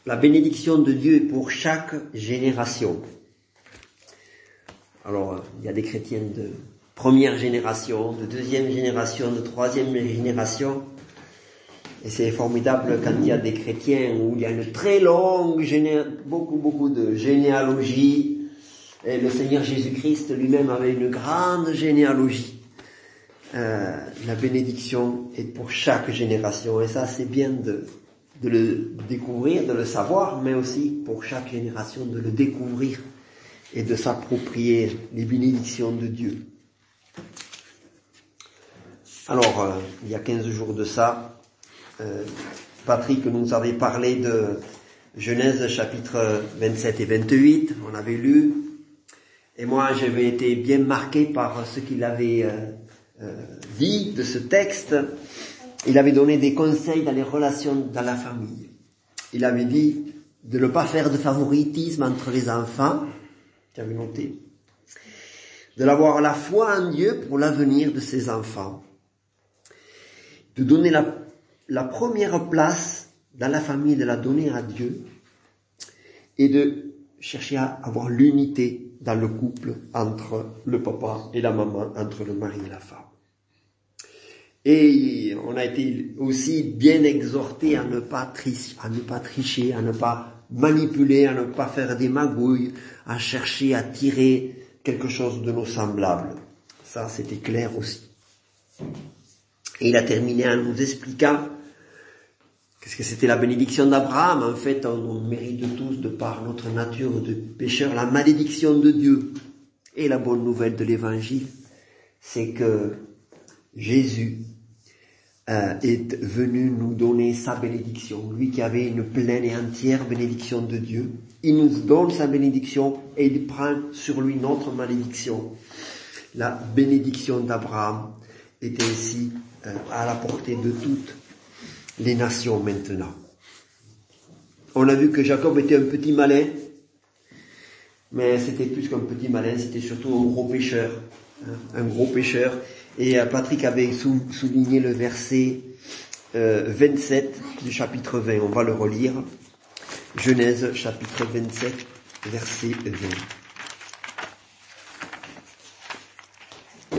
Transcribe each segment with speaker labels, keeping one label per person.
Speaker 1: La bénédiction de Dieu est pour chaque génération. Alors, il y a des chrétiens de première génération, de deuxième génération, de troisième génération. Et c'est formidable quand il y a des chrétiens où il y a une très longue, beaucoup de généalogie. Et le Seigneur Jésus-Christ lui-même avait une grande généalogie. La bénédiction est pour chaque génération. Et ça, c'est bien de le découvrir, de le savoir, mais aussi pour chaque génération de le découvrir et de s'approprier les bénédictions de Dieu. Alors, il y a 15 jours de ça, Patrick nous avait parlé de Genèse chapitre 27 et 28, on avait lu, et moi j'avais été bien marqué par ce qu'il avait dit de ce texte. Il avait donné des conseils dans les relations dans la famille. Il avait dit de ne pas faire de favoritisme entre les enfants, j'avais noté, de l'avoir la foi en Dieu pour l'avenir de ses enfants, de donner la première place dans la famille, de la donner à Dieu, et de chercher à avoir l'unité dans le couple entre le papa et la maman, entre le mari et la femme. Et on a été aussi bien exhorté à ne pas tricher, à ne pas manipuler, à ne pas faire des magouilles, à chercher à tirer quelque chose de nos semblables. Ça, c'était clair aussi. Et il a terminé en nous expliquant qu'est-ce que c'était la bénédiction d'Abraham. En fait, on mérite tous, de par notre nature de pécheur, la malédiction de Dieu. Et la bonne nouvelle de l'évangile, c'est que Jésus est venu nous donner sa bénédiction. Lui qui avait une pleine et entière bénédiction de Dieu, il nous donne sa bénédiction et il prend sur lui notre malédiction. La bénédiction d'Abraham est ainsi à la portée de toutes les nations maintenant. On a vu que Jacob était un petit malin, mais c'était plus qu'un petit malin, c'était surtout un gros pécheur. Un gros pécheur. Et Patrick avait souligné le verset 27 du chapitre 20. On va le relire. Genèse chapitre 27, verset 20.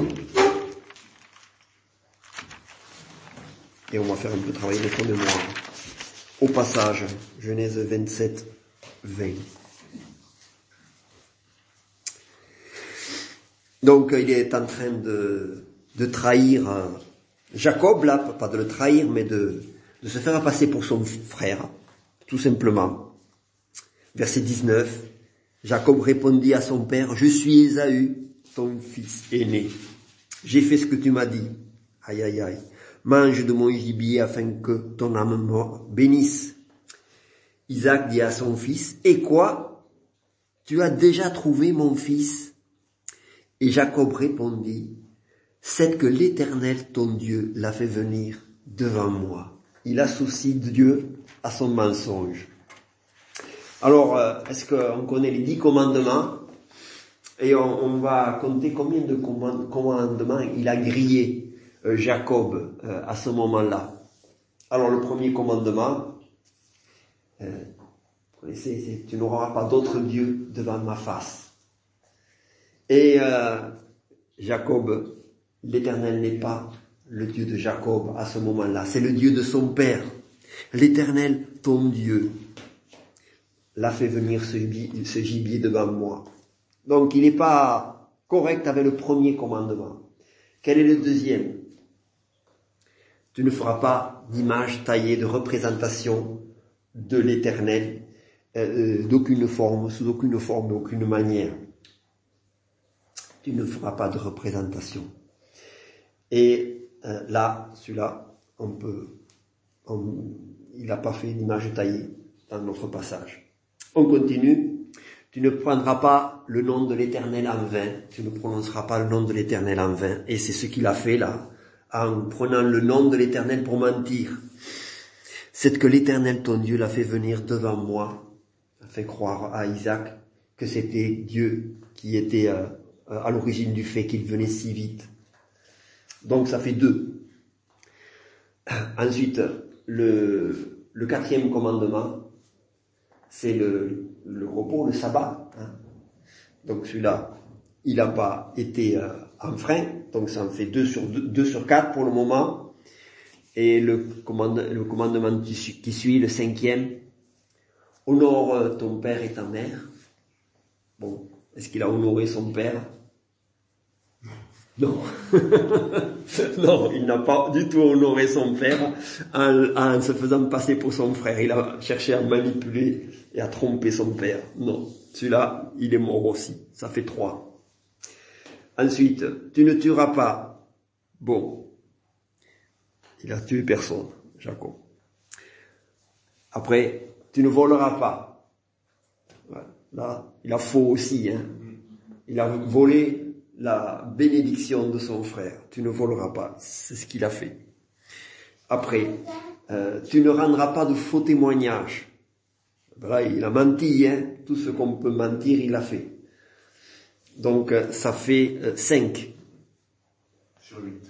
Speaker 1: Et on va faire un peu travailler notre mémoire. Au passage, Genèse 27, 20. Donc il est en train de trahir Jacob, là, pas de le trahir, mais de se faire passer pour son frère, tout simplement. Verset 19, Jacob répondit à son père, « Je suis Ésaü, ton fils aîné. J'ai fait ce que tu m'as dit. Aïe, aïe, aïe. Mange de mon gibier afin que ton âme bénisse. » Isaac dit à son fils, « Et quoi? Tu as déjà trouvé mon fils? » Et Jacob répondit, « C'est que l'Éternel, ton Dieu, l'a fait venir devant moi. » Il associe Dieu à son mensonge. Alors, est-ce qu'on connaît les 10 commandements? Et on va compter combien de commandements il a grillé Jacob à ce moment-là. Alors, le premier commandement, vous connaissez, c'est « Tu n'auras pas d'autre Dieu devant ma face ». Et Jacob, l'Éternel n'est pas le Dieu de Jacob à ce moment-là, c'est le Dieu de son père. L'Éternel, ton Dieu, l'a fait venir ce gibier devant moi. Donc il n'est pas correct avec le premier commandement. Quel est le deuxième? Tu ne feras pas d'image taillée, de représentation de l'Éternel, d'aucune forme, sous aucune forme, d'aucune manière. Tu ne feras pas de représentation. Et là, celui-là, il n'a pas fait d'image taillée dans notre passage. On continue. Tu ne prendras pas le nom de l'Éternel en vain. Tu ne prononceras pas le nom de l'Éternel en vain. Et c'est ce qu'il a fait là, en prenant le nom de l'Éternel pour mentir. C'est que l'Éternel, ton Dieu, l'a fait venir devant moi, a fait croire à Isaac que c'était Dieu qui était à l'origine du fait qu'il venait si vite. Donc ça fait 2. Ensuite, le 4e commandement, c'est le repos, le sabbat. Hein. Donc celui-là, il n'a pas été enfreint, donc ça en fait 2 sur 4 pour le moment. Et le commandement qui suit, le 5e, honore ton père et ta mère. Bon, est-ce qu'il a honoré son père? Non. Non, il n'a pas du tout honoré son père en se faisant passer pour son frère. Il a cherché à manipuler et à tromper son père. Non, celui-là, il est mort aussi. Ça fait 3. Ensuite, tu ne tueras pas. Bon, il a tué personne, Jacob. Après, tu ne voleras pas. Là, il a faux aussi. Hein. Il a volé la bénédiction de son frère. Tu ne voleras pas. C'est ce qu'il a fait. Après, tu ne rendras pas de faux témoignages. Là, il a menti. Hein. Tout ce qu'on peut mentir, il l'a fait. Donc, ça fait 5.
Speaker 2: Sur 8.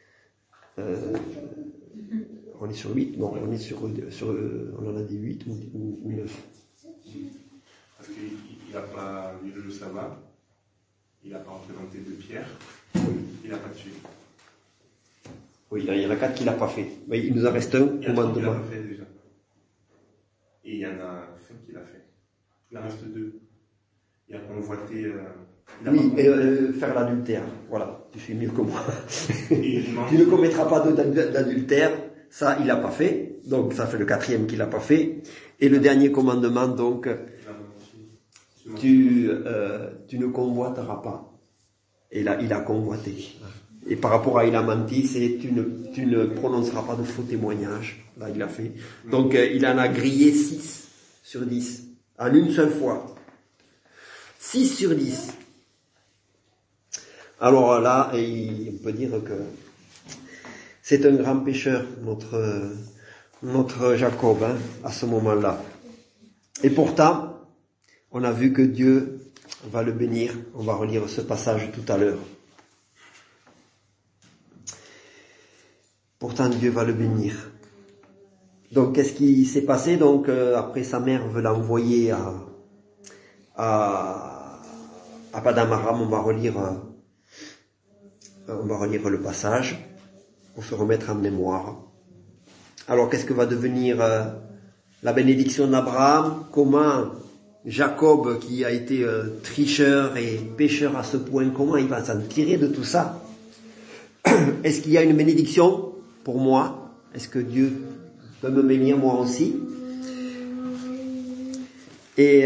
Speaker 1: On est sur 8? Non, on est sur on en a dit 8 ou 9.
Speaker 2: Parce qu'il n'a pas lu le sabbat, il n'a pas représenté de pierre,
Speaker 1: Oui.
Speaker 2: il n'a pas tué.
Speaker 1: Oui, il y en a 4 qu'il n'a pas fait. Mais il nous en reste un
Speaker 2: Il y en a 3 qu'il
Speaker 1: commandement.
Speaker 2: n'a pas fait déjà. Et il y en a 5 qu'il a fait. Il en reste 2. Il a convoité...
Speaker 1: Oui, faire l'adultère. Voilà, tu fais mieux que moi.
Speaker 2: Et
Speaker 1: Tu ne commettras pas d'adultère. Ça, il n'a pas fait. Donc, ça fait le 4e qu'il n'a pas fait. Et le dernier commandement, donc, tu ne convoiteras pas. Et là, il a convoité. Et par rapport à il a menti, c'est tu ne prononceras pas de faux témoignages. Là, il a fait. Donc, il en a grillé 6 sur 10. En une seule fois. 6 sur 10. Alors là, on peut dire que c'est un grand pécheur, notre Jacob, hein, à ce moment-là. Et pourtant, on a vu que Dieu va le bénir. On va relire ce passage tout à l'heure. Pourtant, Dieu va le bénir. Donc, qu'est-ce qui s'est passé? Donc, après, sa mère veut l'envoyer à Padan Aram. On va relire le passage pour se remettre en mémoire. Alors, qu'est-ce que va devenir la bénédiction d'Abraham? Comment Jacob, qui a été tricheur et pécheur à ce point, comment il va s'en tirer de tout ça? Est-ce qu'il y a une bénédiction pour moi? Est-ce que Dieu peut me bénir moi aussi? Et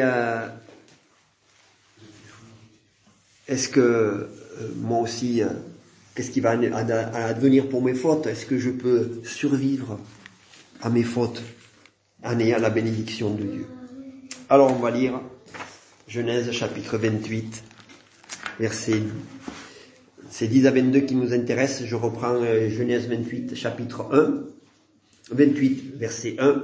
Speaker 1: est-ce que moi aussi, qu'est-ce qui va advenir pour mes fautes? Est-ce que je peux survivre à mes fautes en ayant la bénédiction de Dieu? Alors on va lire Genèse chapitre 28, versets, c'est 10 à 22 qui nous intéressent. Je reprends Genèse 28, chapitre 28, verset 1.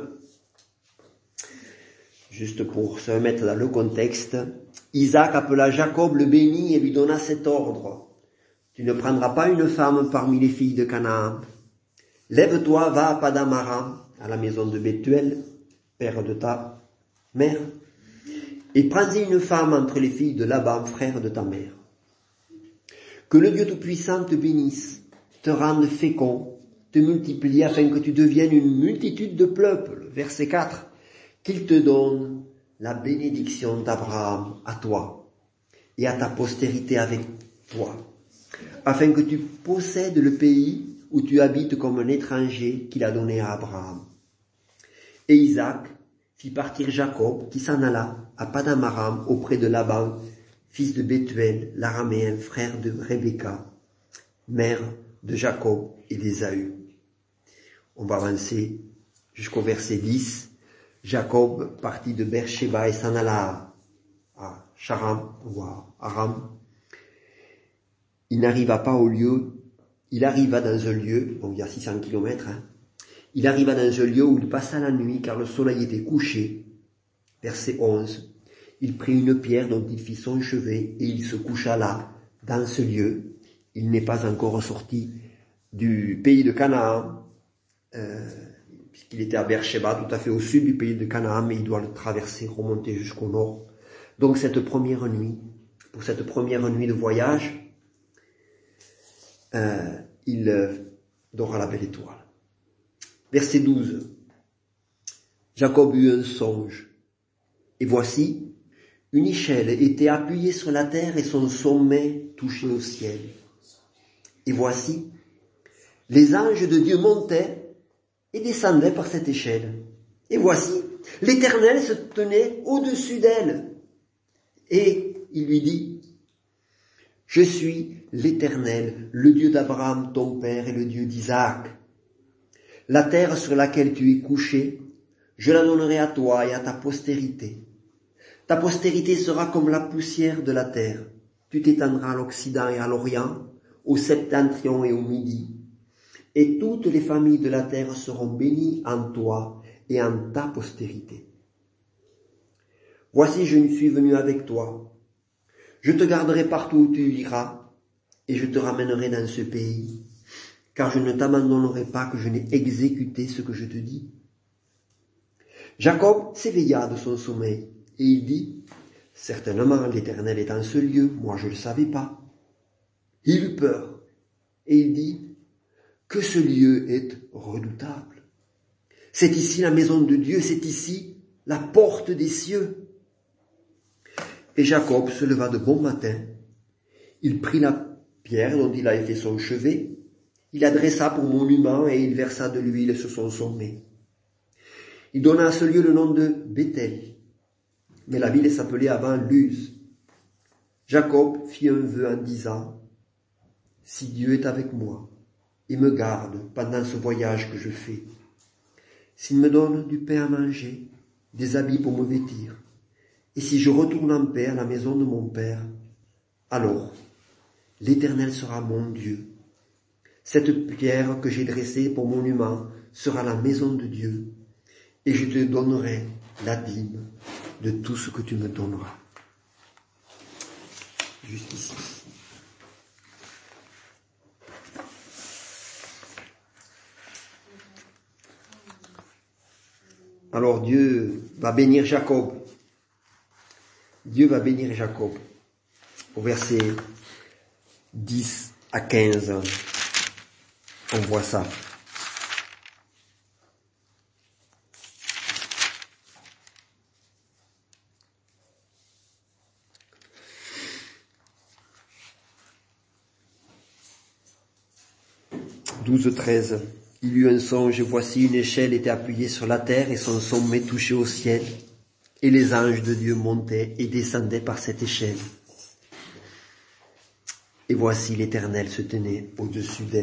Speaker 1: Juste pour se mettre dans le contexte. Isaac appela Jacob, le bénit et lui donna cet ordre. Tu ne prendras pas une femme parmi les filles de Canaan. Lève-toi, va à Padan Aram, à la maison de Bethuel, père de ta mère, et prends-y une femme entre les filles de Laban, frère de ta mère. Que le Dieu Tout-Puissant te bénisse, te rende fécond, te multiplie afin que tu deviennes une multitude de peuples. Verset 4. Qu'il te donne la bénédiction d'Abraham à toi et à ta postérité avec toi, afin que tu possèdes le pays où tu habites comme un étranger qu'il a donné à Abraham. Et Isaac fit partir Jacob, qui s'en alla à Padan Aram auprès de Laban, fils de Bethuel, l'araméen, frère de Rebecca, mère de Jacob et d'Ésaü. On va avancer jusqu'au verset 10. Jacob partit de Beersheba et s'en alla à Charam ou à Aram. Il arriva dans un lieu, il y a 600 kilomètres, il arriva dans un lieu où il passa la nuit car le soleil était couché. Verset 11. Il prit une pierre dont il fit son chevet et il se coucha là, dans ce lieu. Il n'est pas encore sorti du pays de Canaan. puisqu'il était à Beersheba, tout à fait au sud du pays de Canaan, mais il doit le traverser, remonter jusqu'au nord. Donc pour cette première nuit de voyage, il dort à la belle étoile. Verset 12. Jacob eut un songe, et voici, une échelle était appuyée sur la terre et son sommet touchait au ciel. Et voici, les anges de Dieu montaient et descendaient par cette échelle. Et voici, l'Éternel se tenait au-dessus d'elle. Et il lui dit, « Je suis l'Éternel, le Dieu d'Abraham, ton père, et le Dieu d'Isaac. La terre sur laquelle tu es couché, je la donnerai à toi et à ta postérité. Ta postérité sera comme la poussière de la terre. Tu t'étendras à l'Occident et à l'Orient, au septentrion et au midi. Et toutes les familles de la terre seront bénies en toi et en ta postérité. Voici, je suis venu avec toi. Je te garderai partout où tu iras, et je te ramènerai dans ce pays, car je ne t'abandonnerai pas que je n'ai exécuté ce que je te dis. » Jacob s'éveilla de son sommeil, et il dit, « Certainement, l'Éternel est en ce lieu, moi je ne le savais pas. » Il eut peur, et il dit, « Que ce lieu est redoutable. C'est ici la maison de Dieu, c'est ici la porte des cieux. » Et Jacob se leva de bon matin. Il prit la pierre dont il avait fait son chevet, il la dressa pour monument et il versa de l'huile sur son sommet. Il donna à ce lieu le nom de Béthel, mais la ville s'appelait avant Luz. Jacob fit un vœu en disant, « Si Dieu est avec moi et me garde pendant ce voyage que je fais, s'il me donne du pain à manger, des habits pour me vêtir, et si je retourne en paix à la maison de mon père, alors l'Éternel sera mon Dieu. Cette pierre que j'ai dressée pour monument sera la maison de Dieu, et je te donnerai la dîme de tout ce que tu me donneras. » Juste ici. Alors Dieu va bénir Jacob. Dieu va bénir Jacob. Au verset 10 à 15, on voit ça. « 12-13. Il eut un songe, et voici une échelle était appuyée sur la terre et son sommet touchait au ciel. Et les anges de Dieu montaient et descendaient par cette échelle. Et voici l'Éternel se tenait au-dessus d'elle. »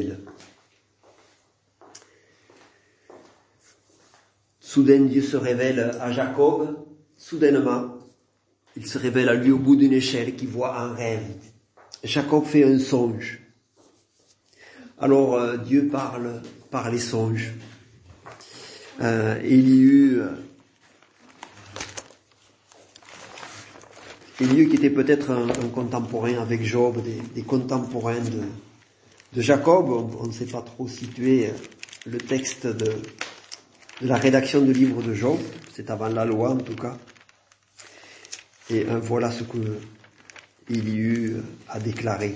Speaker 1: Soudain, Dieu se révèle à Jacob. Soudainement, il se révèle à lui au bout d'une échelle qu'il voit en rêve. Jacob fait un songe. Alors Dieu parle par les songes. Élihu qui était peut-être un contemporain avec Job, des contemporains de Jacob, on ne sait pas trop situer le texte de la rédaction du livre de Job, c'est avant la loi en tout cas. Et voilà ce que Élihu a déclaré.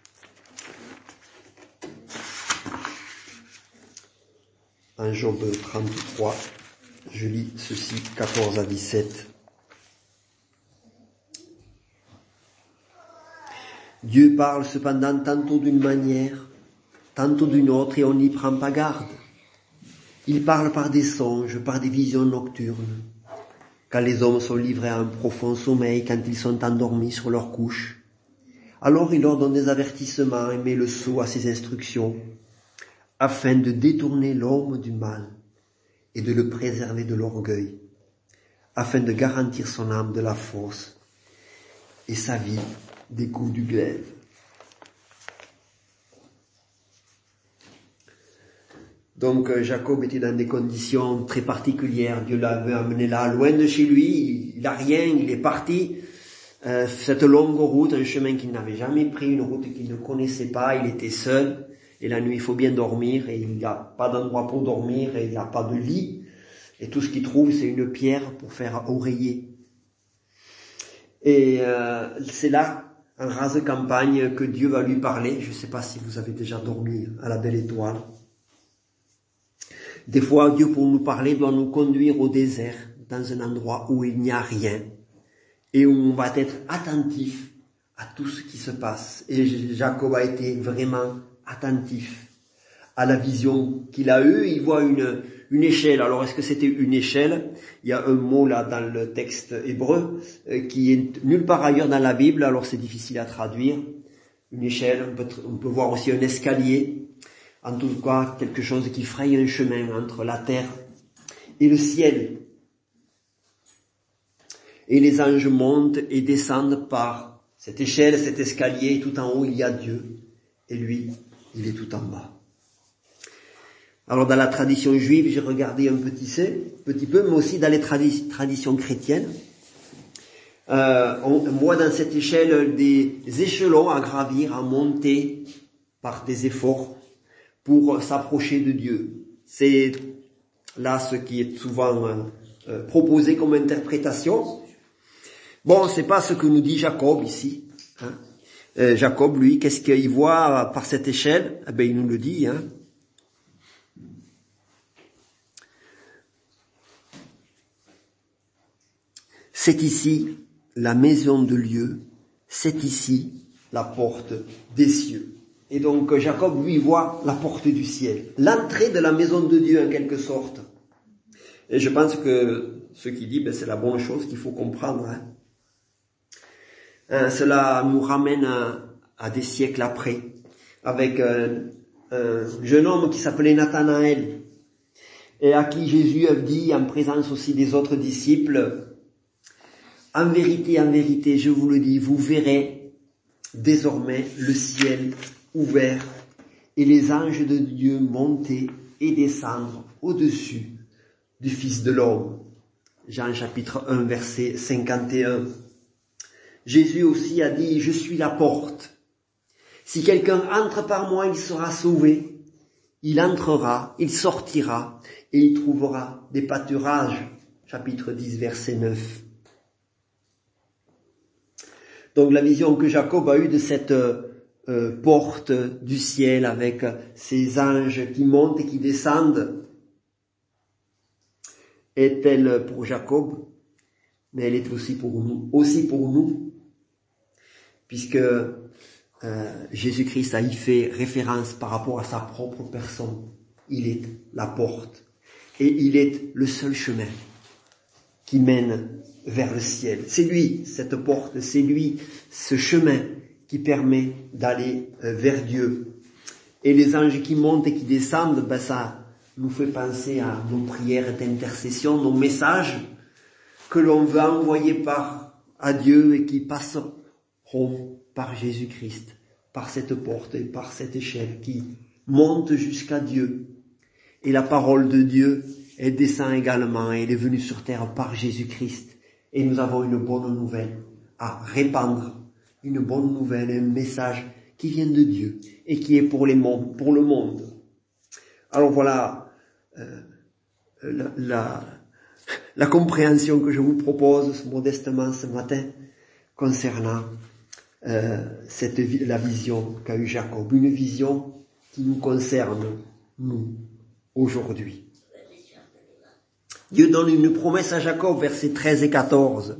Speaker 1: En Job 33, je lis ceci, 14 à 17. Dieu parle cependant tantôt d'une manière, tantôt d'une autre, et on n'y prend pas garde. Il parle par des songes, par des visions nocturnes. Quand les hommes sont livrés à un profond sommeil, quand ils sont endormis sur leur couche, alors il leur donne des avertissements et met le sceau à ses instructions, afin de détourner l'homme du mal et de le préserver de l'orgueil, afin de garantir son âme de la force et sa vie des coups du glaive. Donc Jacob était dans des conditions très particulières. Dieu l'avait amené là, loin de chez lui. Il n'a rien, il est parti. Cette longue route, un chemin qu'il n'avait jamais pris, une route qu'il ne connaissait pas. Il était seul. Et la nuit, il faut bien dormir, et il n'y a pas d'endroit pour dormir, et il n'y a pas de lit. Et tout ce qu'il trouve, c'est une pierre pour faire oreiller. Et c'est là, en rase campagne, que Dieu va lui parler. Je ne sais pas si vous avez déjà dormi à la belle étoile. Des fois, Dieu, pour nous parler, doit nous conduire au désert, dans un endroit où il n'y a rien, et où on va être attentif à tout ce qui se passe. Et Jacob a été vraiment attentif à la vision qu'il a eue. Il voit une échelle. Alors, est-ce que c'était une échelle? Il y a un mot là dans le texte hébreu qui est nulle part ailleurs dans la Bible, alors c'est difficile à traduire. Une échelle, on peut voir aussi un escalier. En tout cas, quelque chose qui fraye un chemin entre la terre et le ciel. Et les anges montent et descendent par cette échelle, cet escalier, et tout en haut il y a Dieu. Et lui, il est tout en bas. Alors dans la tradition juive, j'ai regardé un petit peu, mais aussi dans les traditions chrétiennes. On voit dans cette échelle des échelons à gravir, à monter par des efforts pour s'approcher de Dieu. C'est là ce qui est souvent proposé comme interprétation. Bon, c'est pas ce que nous dit Jacob ici. Hein. Jacob, lui, qu'est-ce qu'il voit par cette échelle? Eh ben, il nous le dit. Hein. C'est ici la maison de Dieu, c'est ici la porte des cieux. Et donc Jacob, lui, voit la porte du ciel, l'entrée de la maison de Dieu en quelque sorte. Et je pense que ce qu'il dit, c'est la bonne chose qu'il faut comprendre. Hein. Cela nous ramène à des siècles après, avec un jeune homme qui s'appelait Nathanaël, et à qui Jésus a dit, en présence aussi des autres disciples, en vérité, je vous le dis, vous verrez désormais le ciel ouvert et les anges de Dieu monter et descendre au-dessus du Fils de l'homme. Jean chapitre 1, verset 51. Jésus aussi a dit, je suis la porte. Si quelqu'un entre par moi, il sera sauvé. Il entrera, il sortira et il trouvera des pâturages. Chapitre 10, verset 9. Donc la vision que Jacob a eue de cette porte du ciel avec ces anges qui montent et qui descendent est-elle pour Jacob, mais elle est aussi pour nous, puisque Jésus-Christ a y fait référence par rapport à sa propre personne. Il est la porte et il est le seul chemin qui mène vers le ciel. C'est lui, cette porte, c'est lui, ce chemin qui permet d'aller vers Dieu. Et les anges qui montent et qui descendent, ça nous fait penser à nos prières d'intercession, nos messages que l'on veut envoyer à Dieu et qui passeront par Jésus-Christ, par cette porte et par cette échelle qui monte jusqu'à Dieu. Et la parole de Dieu, elle descend également, elle est venue sur terre par Jésus-Christ. Et nous avons une bonne nouvelle à répandre, une bonne nouvelle, un message qui vient de Dieu et qui est pour le monde. Alors voilà la compréhension que je vous propose modestement ce matin concernant la vision qu'a eue Jacob, une vision qui nous concerne, nous, aujourd'hui. Dieu donne une promesse à Jacob, versets 13 et 14.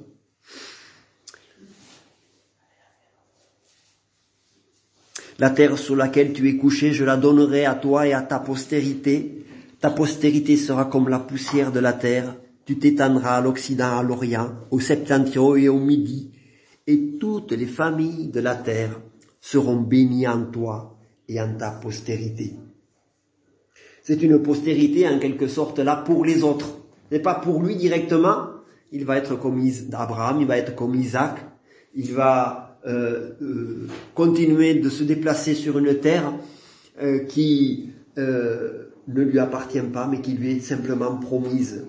Speaker 1: La terre sur laquelle tu es couché, je la donnerai à toi et à ta postérité. Ta postérité sera comme la poussière de la terre. Tu t'étendras à l'Occident, à l'Orient, au Septentrion et au Midi. Et toutes les familles de la terre seront bénies en toi et en ta postérité. C'est une postérité en quelque sorte là pour les autres. Ce n'est pas pour lui directement. Il va être comme Abraham, il va être comme Isaac. Il va continuer de se déplacer sur une terre qui ne lui appartient pas, mais qui lui est simplement promise.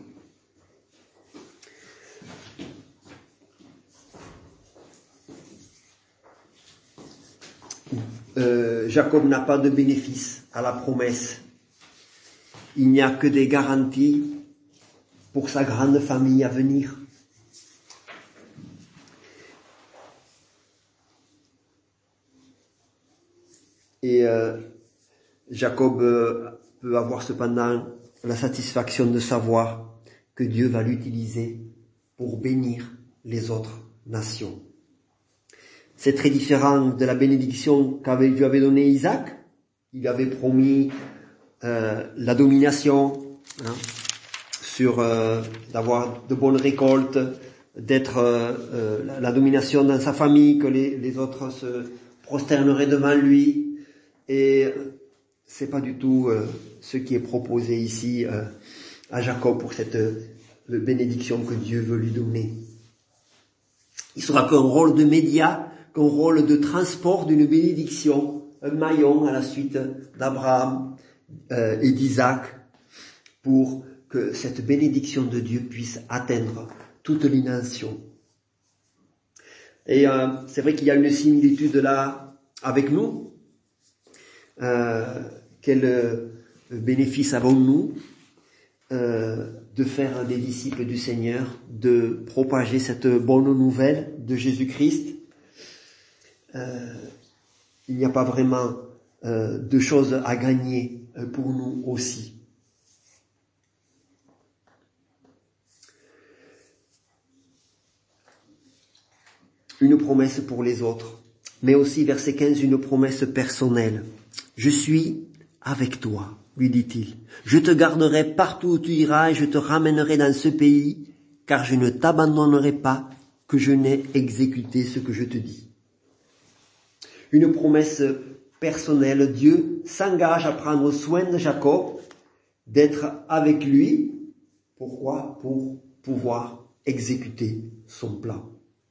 Speaker 1: Jacob n'a pas de bénéfice à la promesse. Il n'y a que des garanties pour sa grande famille à venir. Et Jacob peut avoir cependant la satisfaction de savoir que Dieu va l'utiliser pour bénir les autres nations. C'est très différent de la bénédiction Dieu avait donnée à Isaac. Il avait promis la domination, sur d'avoir de bonnes récoltes, d'être la domination dans sa famille, que les autres se prosterneraient devant lui. Et c'est pas du tout ce qui est proposé ici à Jacob pour cette bénédiction que Dieu veut lui donner. Il sera qu'un rôle de média, qu'un rôle de transport d'une bénédiction, un maillon à la suite d'Abraham et d'Isaac, pour que cette bénédiction de Dieu puisse atteindre toutes les nations. Et c'est vrai qu'il y a une similitude là avec nous. Quel bénéfice avons-nous de faire des disciples du Seigneur, de propager cette bonne nouvelle de Jésus-Christ? Il n'y a pas vraiment de choses à gagner pour nous aussi. Une promesse pour les autres, mais aussi verset 15, une promesse personnelle. Je suis avec toi, lui dit-il. Je te garderai partout où tu iras et je te ramènerai dans ce pays, car je ne t'abandonnerai pas que je n'ai exécuté ce que je te dis. Une promesse personnelle. Dieu s'engage à prendre soin de Jacob, d'être avec lui. Pourquoi? Pour pouvoir exécuter son plan.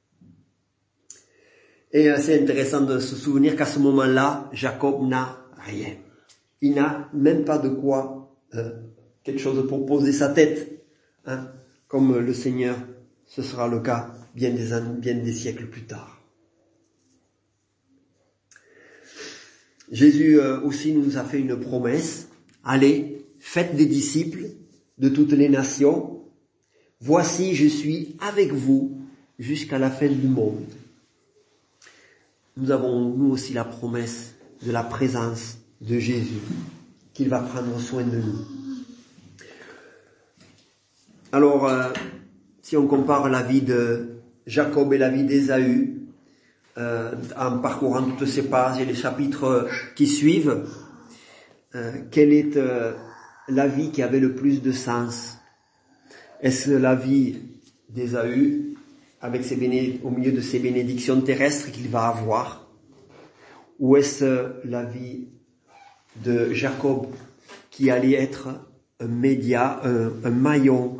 Speaker 1: Et c'est intéressant de se souvenir qu'à ce moment-là, Jacob n'a rien. Il n'a même pas de quoi, quelque chose pour poser sa tête, comme le Seigneur, ce sera le cas bien des siècles plus tard. Jésus aussi nous a fait une promesse. Allez, faites des disciples de toutes les nations. Voici, je suis avec vous jusqu'à la fin du monde. Nous avons, nous aussi, la promesse de la présence de Jésus, qu'il va prendre soin de nous. Alors, si on compare la vie de Jacob et la vie d'Ésaü, en parcourant toutes ces pages et les chapitres qui suivent, quelle est la vie qui avait le plus de sens? Est-ce la vie d'Ésaü, avec au milieu de ses bénédictions terrestres qu'il va avoir? Ou est-ce la vie de Jacob qui allait être un média, un maillon,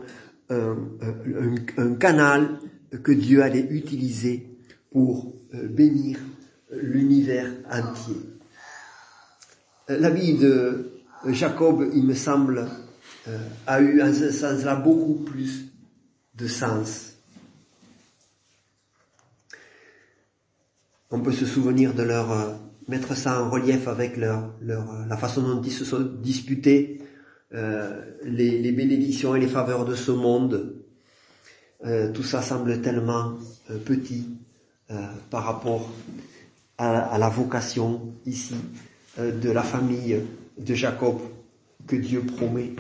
Speaker 1: un canal que Dieu allait utiliser pour bénir l'univers entier? La vie de Jacob, il me semble, a eu en ce sens-là beaucoup plus de sens. On peut se souvenir de mettre ça en relief avec la façon dont ils se sont disputés les bénédictions et les faveurs de ce monde. Tout ça semble tellement petit par rapport à la vocation ici de la famille de Jacob que Dieu promet.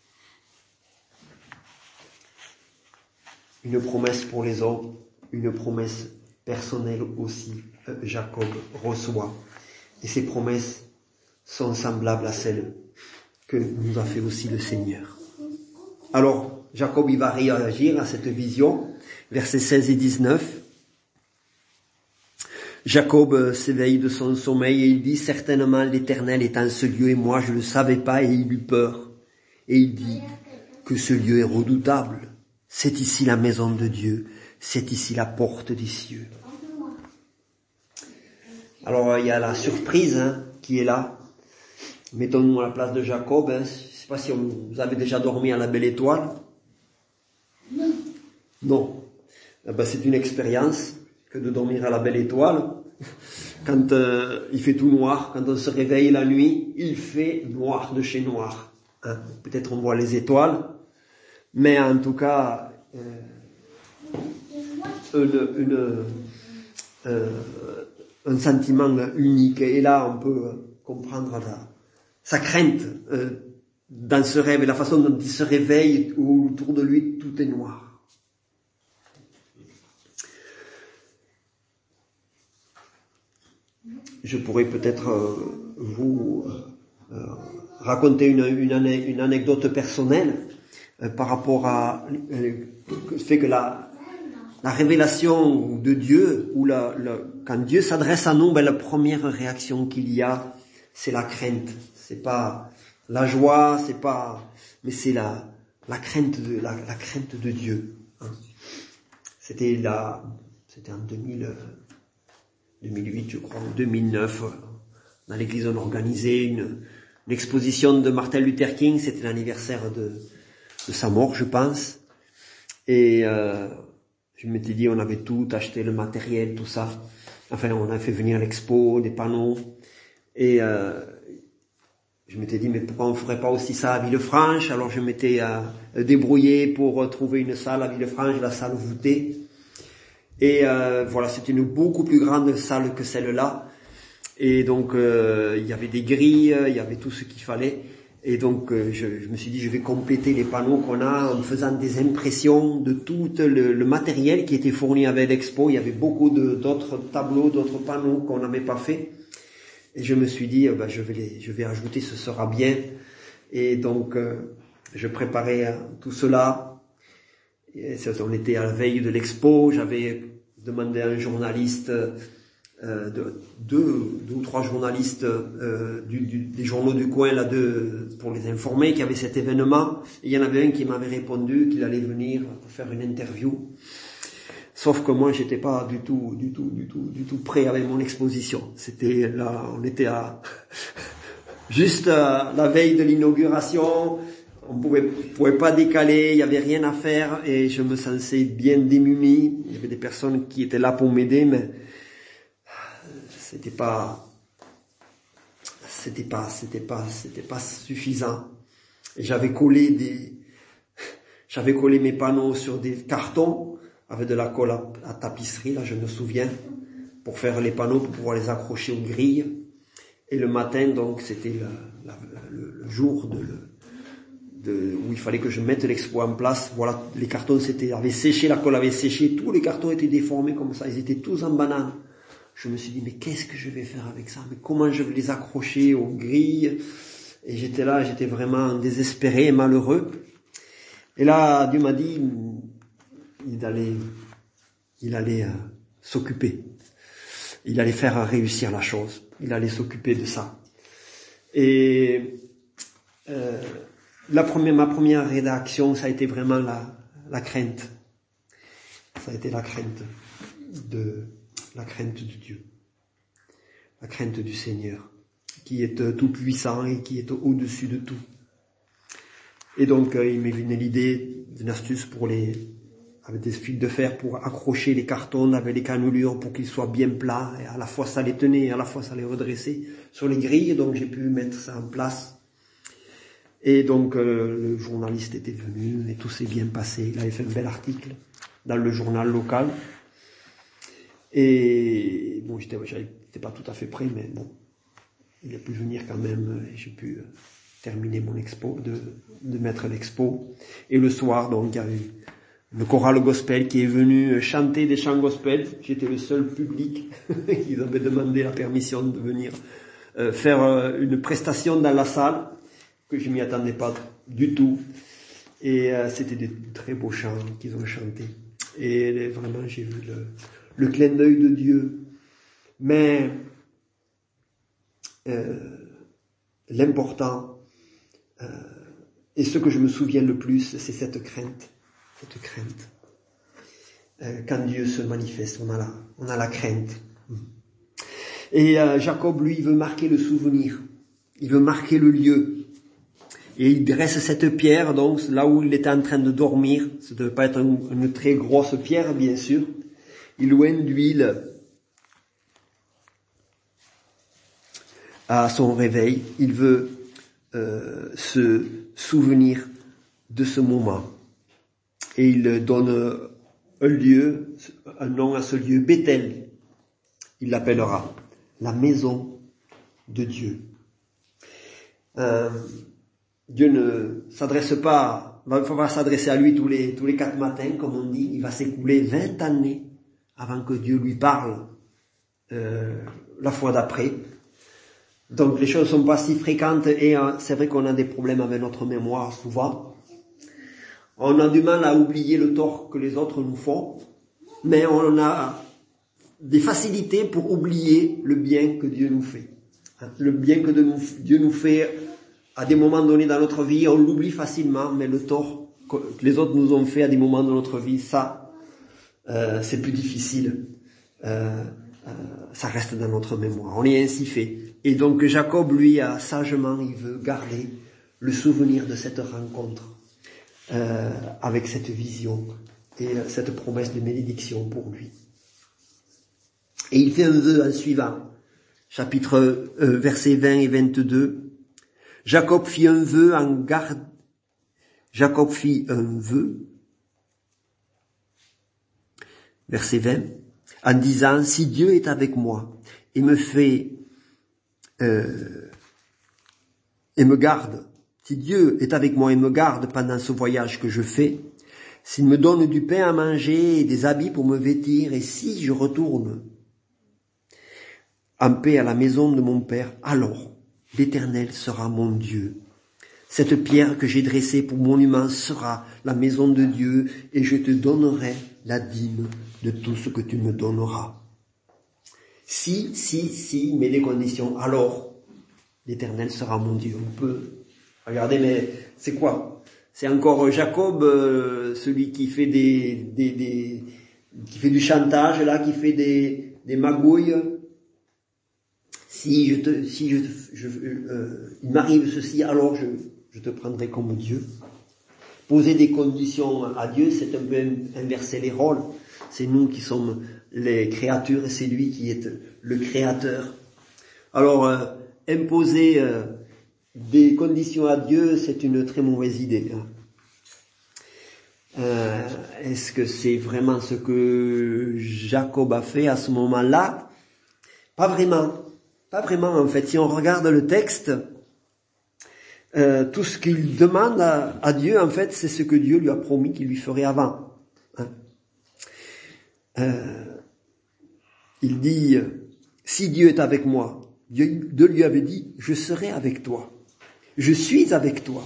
Speaker 1: Une promesse pour les autres, une promesse personnelle aussi, Jacob reçoit. Et ces promesses sont semblables à celles que nous a fait aussi le Seigneur. Alors, Jacob, il va réagir à cette vision, versets 16 et 19. Jacob s'éveille de son sommeil et il dit, certainement l'Éternel est en ce lieu et moi je ne le savais pas, et il eut peur. Et il dit que ce lieu est redoutable. C'est ici la maison de Dieu, c'est ici la porte des cieux. Alors il y a la surprise qui est là. Mettons-nous à la place de Jacob. Je ne sais pas si vous avez déjà dormi à la Belle Étoile. Non. C'est une expérience que de dormir à la Belle Étoile. Quand il fait tout noir, quand on se réveille la nuit, il fait noir de chez noir. Hein. Peut-être on voit les étoiles, mais en tout cas, un sentiment unique. Et là, on peut comprendre sa crainte dans ce rêve et la façon dont il se réveille où autour de lui tout est noir. Je pourrais peut-être vous raconter une anecdote personnelle par rapport à le fait que la révélation de Dieu, ou quand Dieu s'adresse à nous, la première réaction qu'il y a, c'est la crainte. C'est pas la joie, mais c'est la crainte de Dieu. Hein. C'était en 2008, je crois, en 2009, dans l'église on organisait une exposition de Martin Luther King, c'était l'anniversaire de sa mort, je pense. Et je m'étais dit, on avait tout acheté, le matériel, tout ça. Enfin, on a fait venir l'expo, des panneaux. Et je m'étais dit, mais pourquoi on ferait pas aussi ça à Villefranche? Alors je m'étais débrouillé pour trouver une salle à Villefranche, la salle voûtée. Et voilà, c'était une beaucoup plus grande salle que celle-là. Et donc il y avait des grilles, il y avait tout ce qu'il fallait. Et donc je me suis dit, je vais compléter les panneaux qu'on a en faisant des impressions de tout le matériel qui était fourni avec l'expo. Il y avait beaucoup d'autres tableaux, d'autres panneaux qu'on n'avait pas fait. Et je me suis dit, je vais ajouter, ce sera bien. Et donc je préparais tout cela. Et on était à la veille de l'expo, j'avais demandé à un journaliste, deux ou trois journalistes des journaux du coin là pour les informer qu'il y avait cet événement. Et il y en avait un qui m'avait répondu qu'il allait venir pour faire une interview. Sauf que moi j'étais pas du tout prêt avec mon exposition. C'était là, on était juste la veille de l'inauguration. On pouvait pas décaler, il y avait rien à faire et je me sentais bien démuni. Il y avait des personnes qui étaient là pour m'aider, mais c'était pas suffisant. Et j'avais collé mes panneaux sur des cartons avec de la colle à tapisserie, là je me souviens, pour faire les panneaux, pour pouvoir les accrocher aux grilles. Et le matin, donc, c'était le jour où il fallait que je mette l'expo en place. Voilà, les cartons avaient séché, la colle avait séché, tous les cartons étaient déformés comme ça, ils étaient tous en banane. Je me suis dit, mais qu'est-ce que je vais faire avec ça? Mais comment je vais les accrocher aux grilles? Et j'étais vraiment désespéré et malheureux. Et là, Dieu m'a dit, il allait s'occuper. Il allait faire réussir la chose. Il allait s'occuper de ça. Et ma première réaction, ça a été vraiment la crainte. Ça a été la crainte de Dieu. La crainte du Seigneur, qui est tout puissant et qui est au-dessus de tout. Et donc, il m'est venu l'idée d'une astuce avec des fils de fer pour accrocher les cartons avec les cannelures pour qu'ils soient bien plats, et à la fois ça les tenait et à la fois ça les redressait sur les grilles, donc j'ai pu mettre ça en place. Et donc le journaliste était venu et tout s'est bien passé, il avait fait un bel article dans le journal local. Et bon, j'étais pas tout à fait prêt, mais bon, il a pu venir quand même et j'ai pu terminer mon expo, de mettre l'expo. Et le soir, donc, il y a eu le choral gospel qui est venu chanter des chants gospel. J'étais le seul public. Ils avaient demandé la permission de venir faire une prestation dans la salle, que je m'y attendais pas du tout. Et c'était des très beaux chants qu'ils ont chantés. Et vraiment, j'ai vu le clin d'œil de Dieu. Mais l'important, et ce que je me souviens le plus, c'est cette crainte. Quand Dieu se manifeste, on a la crainte. Et Jacob, lui, veut marquer le souvenir. Il veut marquer le lieu. Et il dresse cette pierre, donc, là où il était en train de dormir. Ça ne devait pas être une très grosse pierre, bien sûr. Il loin d'huile. à son réveil, il veut se souvenir de ce moment. Et il donne un nom à ce lieu, Bethel. Il l'appellera la maison de Dieu. Dieu ne s'adresse pas, il va s'adresser à lui tous les 4 matins, comme on dit. Il va s'écouler 20 années avant que Dieu lui parle la fois d'après. Donc les choses sont pas si fréquentes et c'est vrai qu'on a des problèmes avec notre mémoire souvent. On a du mal à oublier le tort que les autres nous font, mais on a des facilités pour oublier le bien que Dieu nous fait. Le bien que Dieu nous fait à des moments donnés dans notre vie, on l'oublie facilement, mais le tort que les autres nous ont fait à des moments de notre vie, ça, c'est plus difficile. Ça reste dans notre mémoire. On est ainsi fait. Et donc Jacob, lui, sagement, il veut garder le souvenir de cette rencontre avec cette vision et cette promesse de bénédiction pour lui. Et il fait un vœu en suivant, versets 20 et 22. Jacob fit un vœu, verset 20, en disant, si Dieu est avec moi et me garde, si Dieu est avec moi et me garde pendant ce voyage que je fais, s'il me donne du pain à manger et des habits pour me vêtir, et si je retourne en paix à la maison de mon père, alors l'Éternel sera mon Dieu. Cette pierre que j'ai dressée pour monument sera la maison de Dieu, et je te donnerai la dîme de tout ce que tu me donneras. Si, mais des conditions, alors l'Éternel sera mon Dieu. On peut regarder, mais c'est quoi? C'est encore Jacob, celui qui fait qui fait du chantage là, qui fait des magouilles. Il m'arrive ceci, alors je te prendrai comme Dieu. Poser des conditions à Dieu, c'est un peu inverser les rôles. C'est nous qui sommes les créatures et c'est lui qui est le créateur. Alors, imposer des conditions à Dieu, c'est une très mauvaise idée. Est-ce que c'est vraiment ce que Jacob a fait à ce moment-là? Pas vraiment. Pas vraiment, en fait. Si on regarde le texte, tout ce qu'il demande à Dieu, en fait, c'est ce que Dieu lui a promis qu'il lui ferait avant. Il dit, si Dieu est avec moi, Dieu lui avait dit, je serai avec toi. Je suis avec toi.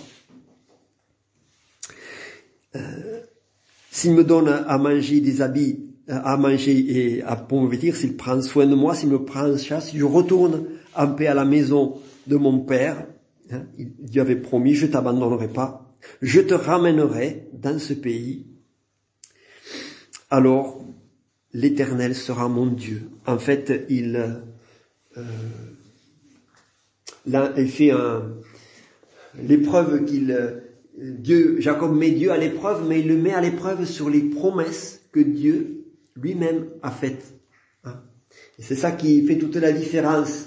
Speaker 1: S'il me donne à manger des habits, à manger et pour me vêtir, s'il prend soin de moi, s'il me prend en charge, si je retourne en paix à la maison de mon père, Dieu avait promis, je t'abandonnerai pas, je te ramènerai dans ce pays, alors l'Éternel sera mon Dieu. En fait, il fait l'épreuve Jacob met Dieu à l'épreuve, mais il le met à l'épreuve sur les promesses que Dieu lui-même a faites. Et c'est ça qui fait toute la différence.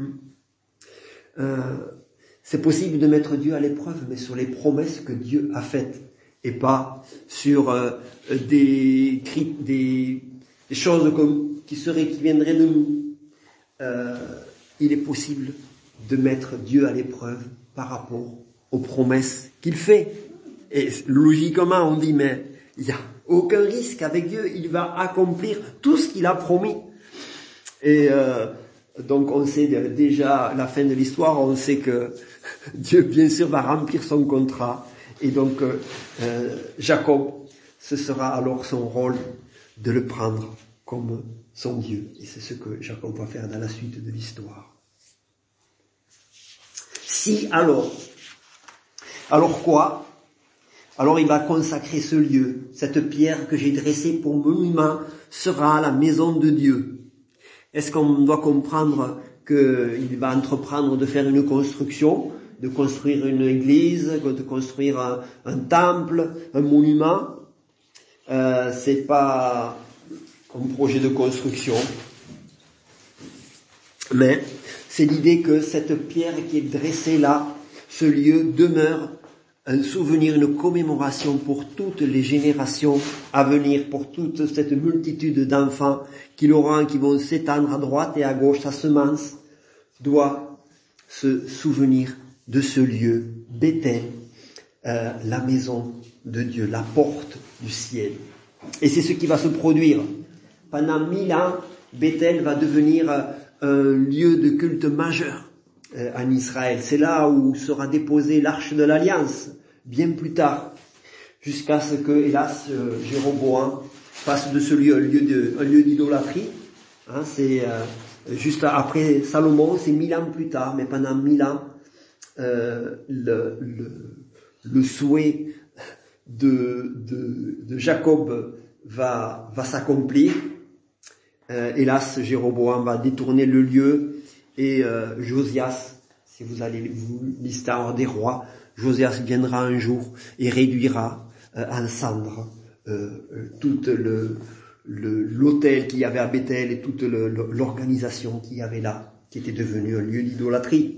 Speaker 1: C'est possible de mettre Dieu à l'épreuve, mais sur les promesses que Dieu a faites, et pas sur des choses qui viendraient de nous. Il est possible de mettre Dieu à l'épreuve par rapport aux promesses qu'il fait. Et logiquement, on dit, mais il n'y a aucun risque avec Dieu, il va accomplir tout ce qu'il a promis. Et donc on sait déjà la fin de l'histoire, on sait que Dieu bien sûr va remplir son contrat. Et donc Jacob, ce sera alors son rôle de le prendre comme son Dieu. Et c'est ce que Jacob va faire dans la suite de l'histoire. Si alors quoi? Alors il va consacrer ce lieu. Cette pierre que j'ai dressée pour monument sera la maison de Dieu. Est-ce qu'on doit comprendre qu'il va entreprendre de faire une construction, de construire une église, de construire un temple, un monument? C'est pas un projet de construction. Mais c'est l'idée que cette pierre qui est dressée là, ce lieu demeure un souvenir, une commémoration pour toutes les générations à venir, pour toute cette multitude d'enfants qui vont s'étendre à droite et à gauche. Sa semence doit se souvenir de ce lieu, Bethel, la maison de Dieu, la porte du ciel. Et c'est ce qui va se produire. Pendant 1000 ans, Bethel va devenir un lieu de culte majeur en Israël. C'est là où sera déposée l'arche de l'Alliance, bien plus tard, jusqu'à ce que, hélas, Jéroboam fasse de ce lieu un lieu d'idolâtrie. C'est juste après Salomon, c'est 1000 ans plus tard, mais pendant 1000 ans, le souhait de Jacob va s'accomplir. Hélas, Jéroboam va détourner le lieu et Josias, si vous allez vous l'histoire des rois, Josias viendra un jour et réduira en cendres toute l'autel qu'il y avait à Bethel et toute l'organisation qu'il y avait là, qui était devenue un lieu d'idolâtrie.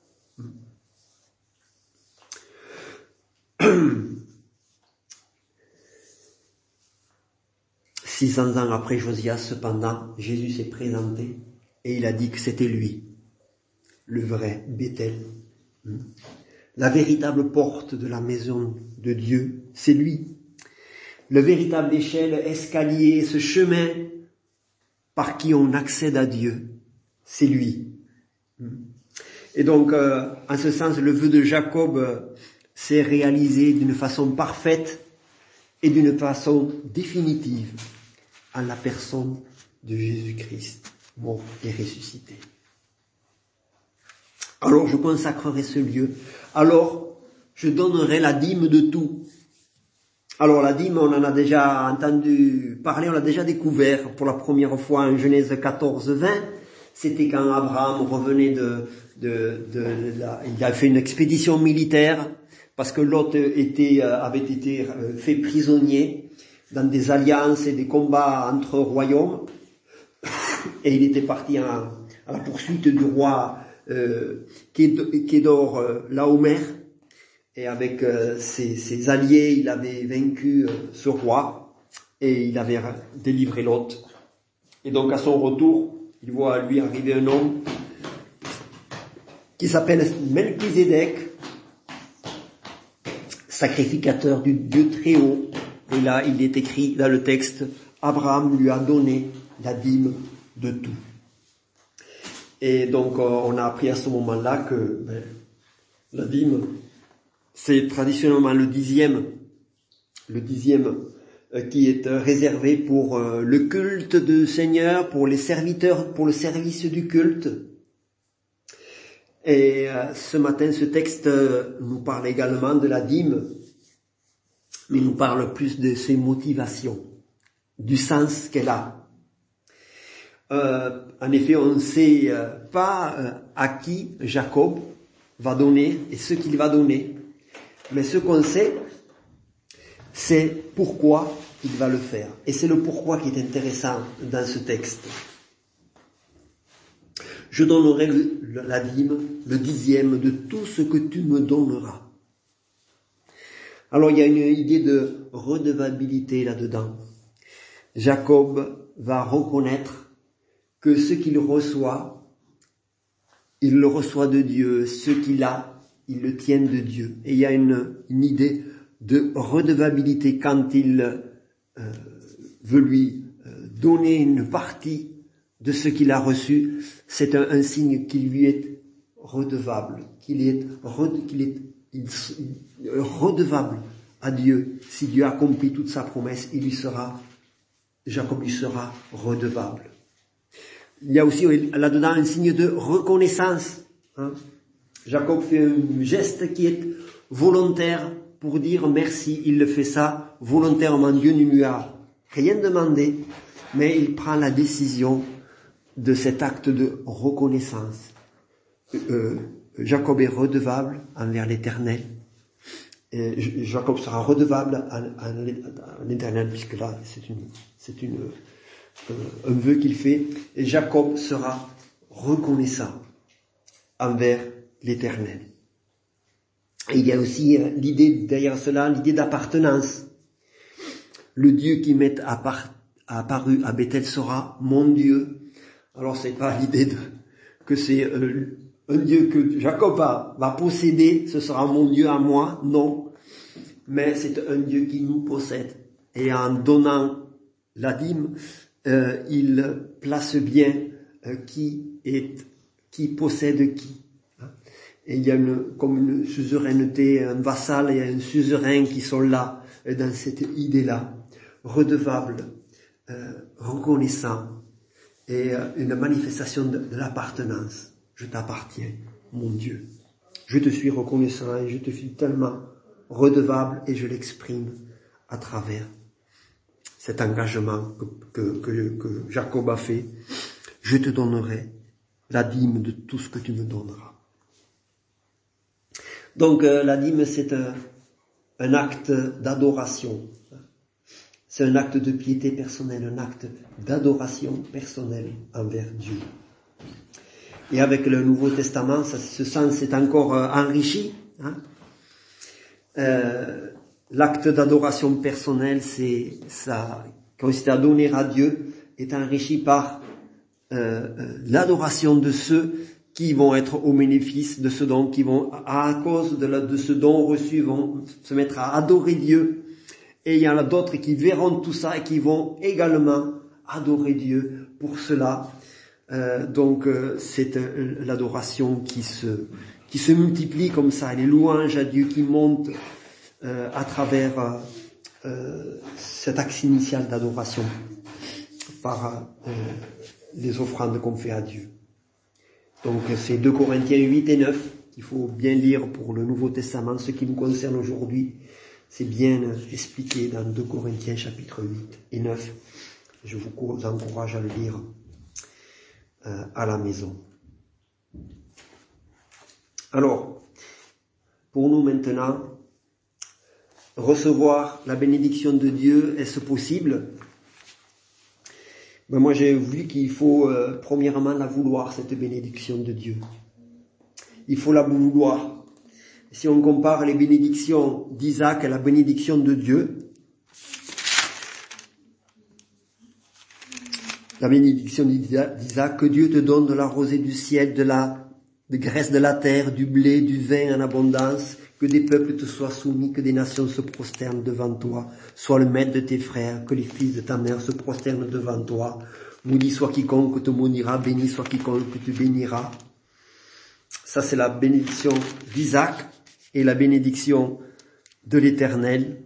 Speaker 1: 600 ans après Josias, cependant, Jésus s'est présenté et il a dit que c'était lui, le vrai Bethel. La véritable porte de la maison de Dieu, c'est lui. Le véritable échelle, escalier, ce chemin par qui on accède à Dieu, c'est lui. Et donc, en ce sens, le vœu de Jacob s'est réalisé d'une façon parfaite et d'une façon définitive en la personne de Jésus-Christ, mort et ressuscité. Alors je consacrerai ce lieu. Alors je donnerai la dîme de tout. Alors la dîme, on en a déjà entendu parler, on l'a déjà découvert pour la première fois en Genèse 14-20. C'était quand Abraham revenait il a fait une expédition militaire parce que Lot avait été fait prisonnier dans des alliances et des combats entre royaumes. Et il était parti à la poursuite du roi Kédor Laomer, et avec ses alliés, il avait vaincu ce roi et il avait délivré Lot. Et donc à son retour, il voit à lui arriver un homme qui s'appelle Melchizedek, sacrificateur du Dieu très haut. Et là, il est écrit dans le texte, Abraham lui a donné la dîme de tout. Et donc, on a appris à ce moment-là que la dîme, c'est traditionnellement le dixième qui est réservé pour le culte du Seigneur, pour les serviteurs, pour le service du culte. Et ce matin, ce texte nous parle également de la dîme, mais nous parle plus de ses motivations, du sens qu'elle a. En effet, on ne sait pas à qui Jacob va donner et ce qu'il va donner, mais ce qu'on sait, c'est pourquoi il va le faire. Et c'est le pourquoi qui est intéressant dans ce texte. Je donnerai la dîme, le dixième de tout ce que tu me donneras. Alors il y a une idée de redevabilité là-dedans. Jacob va reconnaître que ce qu'il reçoit, il le reçoit de Dieu. Ce qu'il a, il le tient de Dieu. Et il y a une idée de redevabilité quand il veut lui donner une partie de ce qu'il a reçu. C'est un signe qu'il lui est redevable, qu'il est redevable à Dieu. Si Dieu accomplit toute sa promesse, Jacob lui sera redevable. Il y a aussi là-dedans un signe de reconnaissance. Jacob fait un geste qui est volontaire pour dire merci. Il le fait ça volontairement. Dieu ne lui a rien demandé, mais il prend la décision de cet acte de reconnaissance. Jacob est redevable envers l'Éternel. Et Jacob sera redevable à l'Éternel, puisque là, c'est un vœu qu'il fait. Et Jacob sera reconnaissant envers l'Éternel. Et il y a aussi l'idée derrière cela, l'idée d'appartenance. Le Dieu qui m'est apparu à Bethel sera mon Dieu. Alors c'est pas l'idée que c'est un Dieu que Jacob va posséder, ce sera mon Dieu à moi, non. Mais c'est un Dieu qui nous possède. Et en donnant la dîme, il place bien qui possède qui. Et il y a comme une suzeraineté, un vassal et un suzerain qui sont là, dans cette idée-là, redevable, reconnaissant, et une manifestation de l'appartenance. Je t'appartiens, mon Dieu. Je te suis reconnaissant et je te suis tellement redevable et je l'exprime à travers cet engagement que Jacob a fait. Je te donnerai la dîme de tout ce que tu me donneras. Donc la dîme, c'est un acte d'adoration. C'est un acte de piété personnelle, un acte d'adoration personnelle envers Dieu. Et avec le Nouveau Testament, ce sens est encore enrichi. L'acte d'adoration personnelle, c'est ça, consiste à donner à Dieu, est enrichi par l'adoration de ceux qui vont être au bénéfice de ce don, qui vont, à cause de ce don reçu, vont se mettre à adorer Dieu. Et il y en a d'autres qui verront tout ça et qui vont également adorer Dieu pour cela. Donc c'est l'adoration qui se multiplie comme ça, les louanges à Dieu qui montent à travers cet axe initial d'adoration par les offrandes qu'on fait à Dieu. Donc c'est 2 Corinthiens 8 et 9 qu'il faut bien lire pour le Nouveau Testament. Ce qui nous concerne aujourd'hui, c'est bien expliqué dans 2 Corinthiens chapitre 8 et 9. Je vous encourage à le lire à la maison. Alors, pour nous maintenant, recevoir la bénédiction de Dieu, est-ce possible? Ben moi j'ai vu qu'il faut premièrement la vouloir, cette bénédiction de Dieu. Il faut la vouloir. Si on compare les bénédictions d'Isaac à la bénédiction de Dieu, la bénédiction d'Isaac, que Dieu te donne de la rosée du ciel, de graisse de la terre, du blé, du vin en abondance, que des peuples te soient soumis, que des nations se prosternent devant toi, sois le maître de tes frères, que les fils de ta mère se prosternent devant toi. Maudit soit quiconque te maudira, béni soit quiconque te bénira. Ça c'est la bénédiction d'Isaac et la bénédiction de l'Éternel.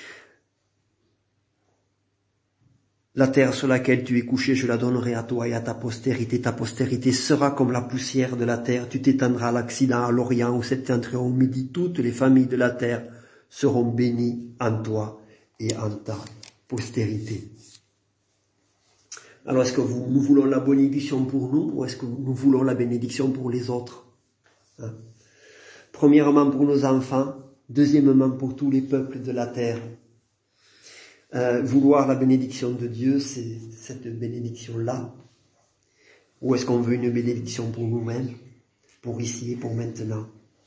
Speaker 1: La terre sur laquelle tu es couché, je la donnerai à toi et à ta postérité. Ta postérité sera comme la poussière de la terre. Tu t'étendras à l'Occident, à l'Orient, au septentrion, au Midi. Toutes les familles de la terre seront bénies en toi et en ta postérité. Alors, est-ce que nous voulons la bénédiction pour nous ou est-ce que nous voulons la bénédiction pour les autres? Premièrement pour nos enfants, deuxièmement pour tous les peuples de la terre. Vouloir la bénédiction de Dieu, c'est cette bénédiction-là. Ou est-ce qu'on veut une bénédiction pour nous-mêmes, pour ici et pour maintenant?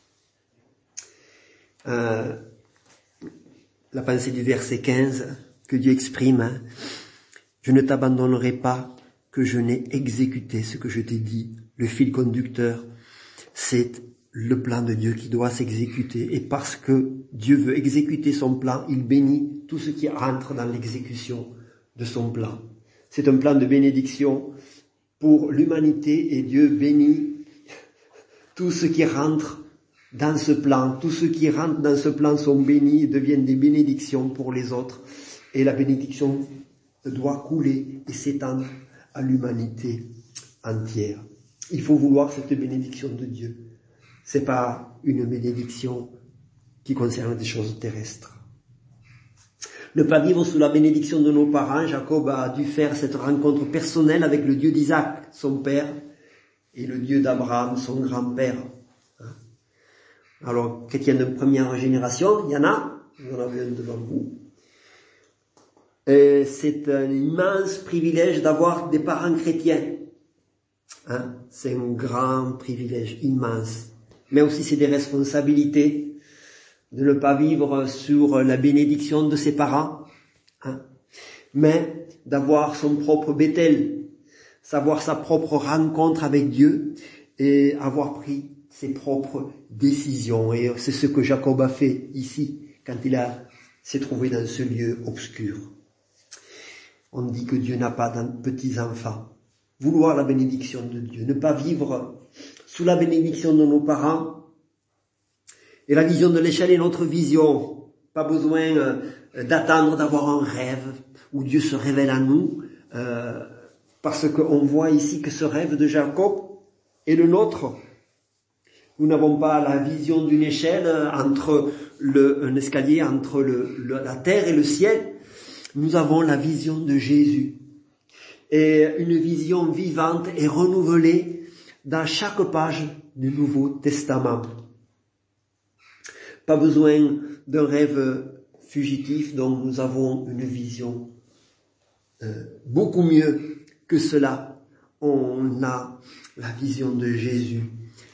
Speaker 1: La pensée du verset 15 que Dieu exprime, je ne t'abandonnerai pas que je n'ai exécuté ce que je t'ai dit. Le fil conducteur, c'est le plan de Dieu qui doit s'exécuter. Et parce que Dieu veut exécuter son plan, il bénit tout ce qui rentre dans l'exécution de son plan. C'est un plan de bénédiction pour l'humanité et Dieu bénit tout ce qui rentre dans ce plan. Tous ceux qui rentrent dans ce plan sont bénis et deviennent des bénédictions pour les autres. Et la bénédiction doit couler et s'étendre à l'humanité entière. Il faut vouloir cette bénédiction de Dieu. C'est pas une bénédiction qui concerne des choses terrestres. Ne pas vivre sous la bénédiction de nos parents, Jacob a dû faire cette rencontre personnelle avec le Dieu d'Isaac, son père, et le Dieu d'Abraham, son grand-père. Alors, chrétiens de première génération, il y en a, vous en avez un devant vous. Et c'est un immense privilège d'avoir des parents chrétiens. C'est un grand privilège, immense. Mais aussi c'est des responsabilités de ne pas vivre sur la bénédiction de ses parents, mais d'avoir son propre Bethel, savoir sa propre rencontre avec Dieu et avoir pris ses propres décisions. Et c'est ce que Jacob a fait ici, quand s'est trouvé dans ce lieu obscur. On dit que Dieu n'a pas de petits-enfants. Vouloir la bénédiction de Dieu, ne pas vivre sous la bénédiction de nos parents. Et la vision de l'échelle est notre vision. Pas besoin d'attendre d'avoir un rêve où Dieu se révèle à nous, parce qu'on voit ici que ce rêve de Jacob est le nôtre. Nous n'avons pas la vision d'une échelle un escalier entre la terre et le ciel. Nous avons la vision de Jésus. Et une vision vivante et renouvelée dans chaque page du Nouveau Testament. Pas besoin d'un rêve fugitif, donc nous avons une vision beaucoup mieux que cela. On a la vision de Jésus,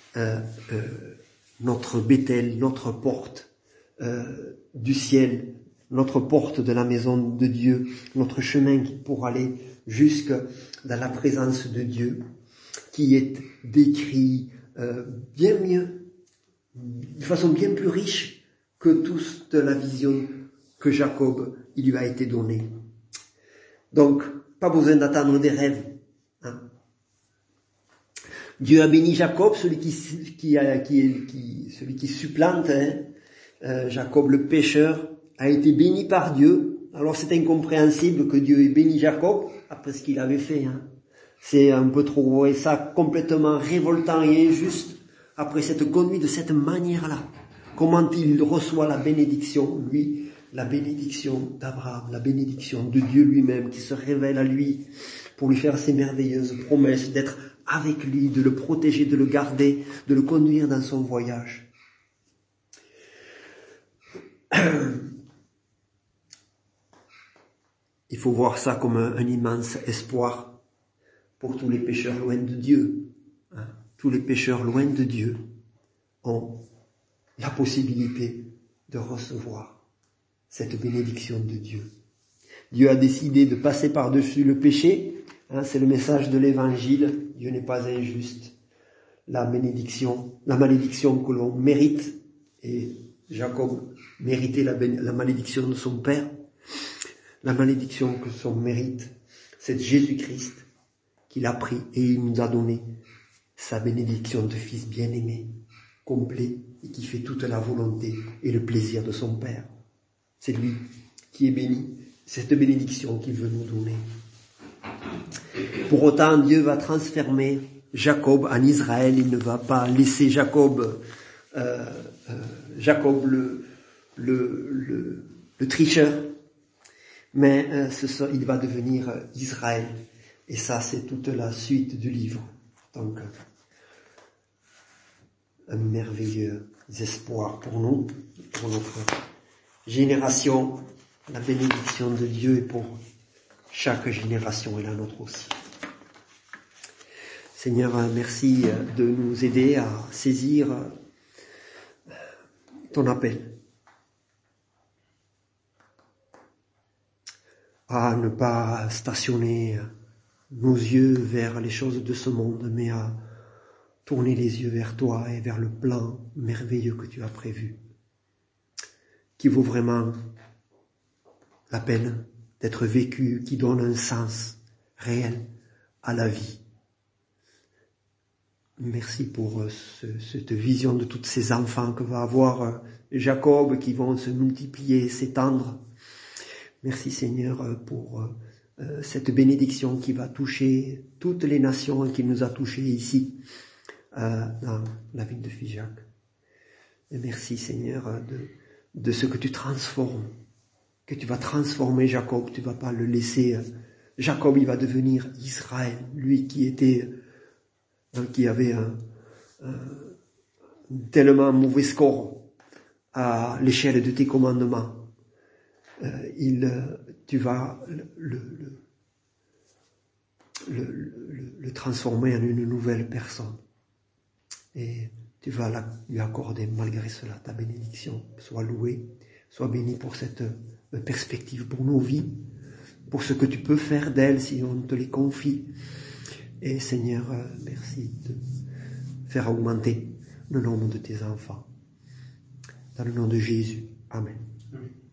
Speaker 1: notre Bethel, notre porte du ciel, notre porte de la maison de Dieu, notre chemin pour aller jusque dans la présence de Dieu, qui est décrit bien mieux, de façon bien plus riche que toute la vision que Jacob il lui a été donnée. Donc, pas besoin d'attendre des rêves. Dieu a béni Jacob, celui qui supplante, Jacob le pécheur, a été béni par Dieu. Alors c'est incompréhensible que Dieu ait béni Jacob après ce qu'il avait fait. C'est un peu trop, et ça complètement révoltant et injuste après cette conduite de cette manière-là. Comment il reçoit la bénédiction, lui, la bénédiction d'Abraham, la bénédiction de Dieu lui-même qui se révèle à lui pour lui faire ces merveilleuses promesses d'être avec lui, de le protéger, de le garder, de le conduire dans son voyage. Il faut voir ça comme un immense espoir pour tous les pécheurs loin de Dieu. Tous les pécheurs loin de Dieu ont la possibilité de recevoir cette bénédiction de Dieu. Dieu a décidé de passer par-dessus le péché. C'est le message de l'évangile. Dieu n'est pas injuste. La malédiction que l'on mérite, et Jacob méritait la malédiction de son père. La malédiction que son mérite, c'est Jésus-Christ qui l'a pris et il nous a donné sa bénédiction de fils bien-aimé, complet et qui fait toute la volonté et le plaisir de son Père. C'est lui qui est béni, c'est cette bénédiction qu'il veut nous donner. Pour autant, Dieu va transformer Jacob en Israël. Il ne va pas laisser Jacob le tricheur, mais il va devenir Israël. Et ça, c'est toute la suite du livre. Donc, un merveilleux espoir pour nous, pour notre génération, la bénédiction de Dieu est pour chaque génération et la nôtre aussi. Seigneur, merci de nous aider à saisir ton appel, à ne pas stationner nos yeux vers les choses de ce monde, mais à tourner les yeux vers toi et vers le plan merveilleux que tu as prévu, qui vaut vraiment la peine d'être vécu, qui donne un sens réel à la vie. Merci pour cette vision de tous ces enfants que va avoir Jacob, qui vont se multiplier, s'étendre. Merci Seigneur pour cette bénédiction qui va toucher toutes les nations et qui nous a touchés ici dans la ville de Figeac. Et merci Seigneur de ce que tu transformes, que tu vas transformer Jacob, tu vas pas le laisser. Jacob, il va devenir Israël, lui qui avait un tellement mauvais score à l'échelle de tes commandements. Tu vas le transformer en une nouvelle personne. Et tu vas lui accorder malgré cela ta bénédiction. Sois loué, sois béni pour cette perspective, pour nos vies, pour ce que tu peux faire d'elles si on te les confie. Et Seigneur, merci de faire augmenter le nombre de tes enfants. Dans le nom de Jésus. Amen.
Speaker 2: Oui.